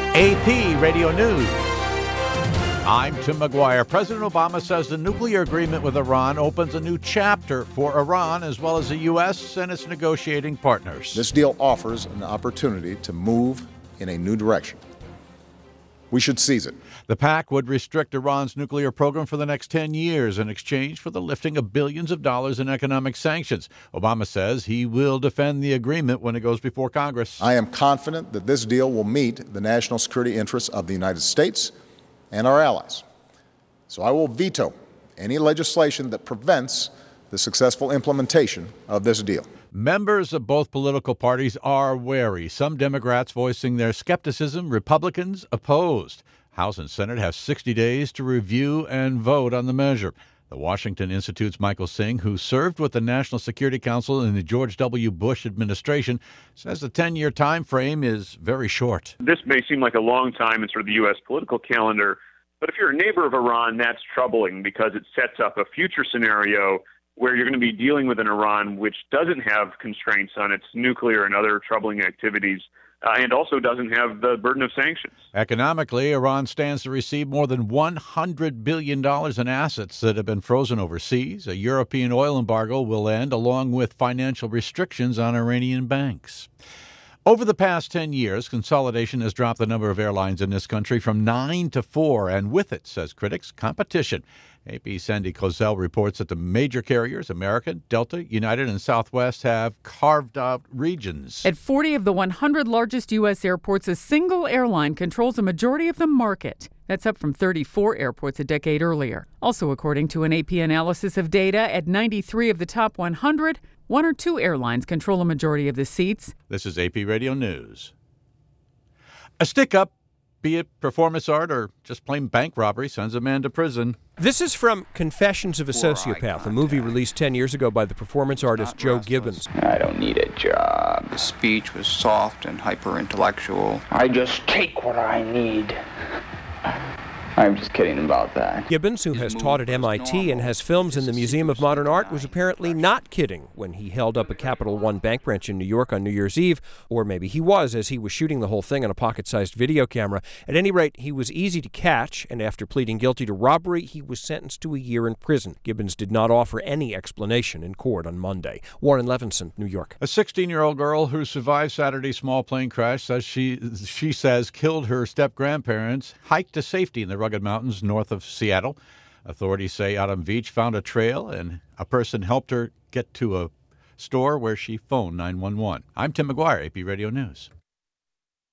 AP Radio News. I'm Tim McGuire. President Obama says the nuclear agreement with Iran opens a new chapter for Iran as well as the U.S. and its negotiating partners. This deal offers an opportunity to move in a new direction. We should seize it. The pact would restrict Iran's nuclear program for the next 10 years in exchange for the lifting of billions of dollars in economic sanctions. Obama says he will defend the agreement when it goes before Congress. I am confident that this deal will meet the national security interests of the United States and our allies. So I will veto any legislation that prevents the successful implementation of this deal. Members of both political parties are wary. Some Democrats voicing their skepticism, Republicans opposed. House and Senate have 60 days to review and vote on the measure. The Washington Institute's Michael Singh, who served with the National Security Council in the George W. Bush administration, says the 10-year time frame is very short. This may seem like a long time in sort of the U.S. political calendar, but if you're a neighbor of Iran, that's troubling because it sets up a future scenario where you're going to be dealing with an Iran which doesn't have constraints on its nuclear and other troubling activities, and also doesn't have the burden of sanctions. Economically, Iran stands to receive more than $100 billion in assets that have been frozen overseas. A European oil embargo will end, along with financial restrictions on Iranian banks. Over the past 10 years, consolidation has dropped the number of airlines in this country from 9 to 4, and with it, says critics, competition. AP's Sandy Kozel reports that the major carriers, American, Delta, United, and Southwest, have carved out regions. At 40 of the 100 largest U.S. airports, a single airline controls a majority of the market. That's up from 34 airports a decade earlier. Also, according to an AP analysis of data, at 93 of the top 100, one or two airlines control a majority of the seats. This is AP Radio News. A stick-up, be it performance art or just plain bank robbery, sends a man to prison. This is from Confessions of a Sociopath, a movie released 10 years ago by the performance artist Joe Gibbons. I don't need a job. The speech was soft and hyper-intellectual. I just take what I need. I'm just kidding about that. Gibbons, who has taught at MIT and has films in the Museum of Modern Art, was apparently not kidding when he held up a Capital One bank branch in New York on New Year's Eve, or maybe he was, as he was shooting the whole thing on a pocket-sized video camera. At any rate, he was easy to catch, and after pleading guilty to robbery, he was sentenced to a year in prison. Gibbons did not offer any explanation in court on Monday. Warren Levinson, New York. A 16-year-old girl who survived Saturday's small plane crash says she says killed her step-grandparents, hiked to safety in the rugged mountains north of Seattle. Authorities say Autumn Veach found a trail and a person helped her get to a store where she phoned 911. I'm Tim McGuire, AP Radio News.